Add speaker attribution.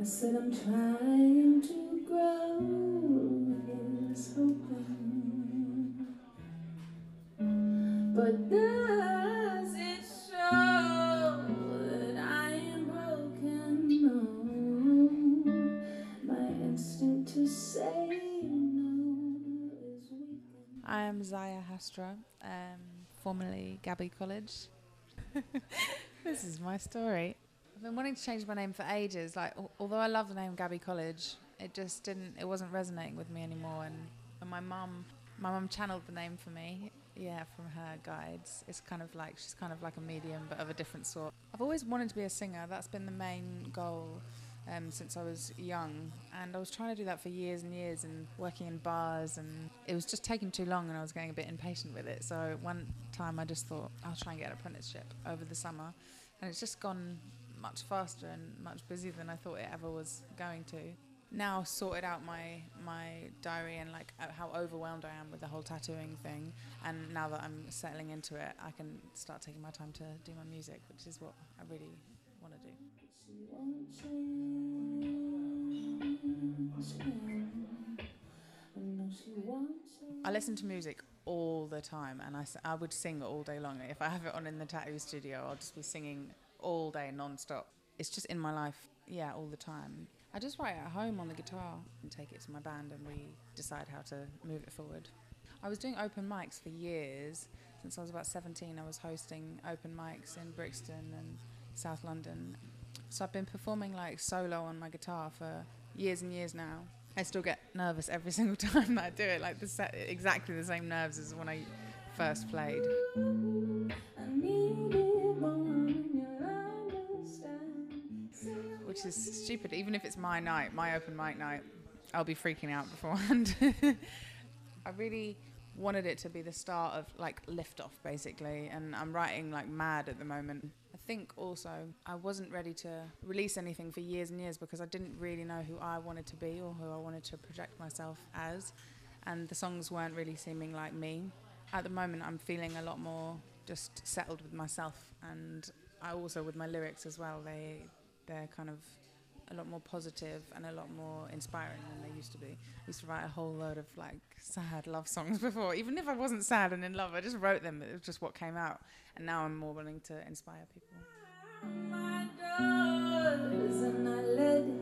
Speaker 1: I said I'm trying to grow, here's hoping. But does it show that I am broken? No, my instinct to say no is weak.
Speaker 2: I am Zaya Hastra, formerly Gabby College. This is my story. I've been wanting to change my name for ages. Like, although I love the name Gabby College, it wasn't resonating with me anymore. And my mum channeled the name for me. Yeah, from her guides. She's kind of like a medium, but of a different sort. I've always wanted to be a singer. That's been the main goal since I was young, and I was trying to do that for years and years, and working in bars, and it was just taking too long, and I was getting a bit impatient with it. So one time I just thought I'll try and get an apprenticeship over the summer, and it's just gone much faster and much busier than I thought it ever was going to. Now I've sorted out my diary and like how overwhelmed I am with the whole tattooing thing, and now that I'm settling into it, I can start taking my time to do my music, which is what I really want to do.
Speaker 1: She won't change. No, she won't change.
Speaker 2: I listen to music all the time, and I would sing all day long. If I have it on in the tattoo studio, I'll just be singing all day non-stop. It's just in my life, yeah, all the time. I just write at home on the guitar and take it to my band, and we decide how to move it forward. I was doing open mics for years. Since I was about 17, I was hosting open mics in Brixton and South London. So I've been performing like solo on my guitar for years and years now. I still get nervous every single time that I do it, like exactly the same nerves as when I first played.
Speaker 1: I need it more than you'll understand.
Speaker 2: Which is stupid. Even if it's my night, my open mic night, I'll be freaking out beforehand. I really wanted it to be the start of like liftoff, basically, and I'm writing like mad at the moment. I think also I wasn't ready to release anything for years and years because I didn't really know who I wanted to be or who I wanted to project myself as, and the songs weren't really seeming like me. At the moment I'm feeling a lot more just settled with myself, and I also with my lyrics as well. They're kind of a lot more positive and a lot more inspiring than they used to be. I used to write a whole load of like sad love songs before. Even if I wasn't sad and in love, I just wrote them. It was just what came out. And now I'm more willing to inspire people.
Speaker 1: My doors and I let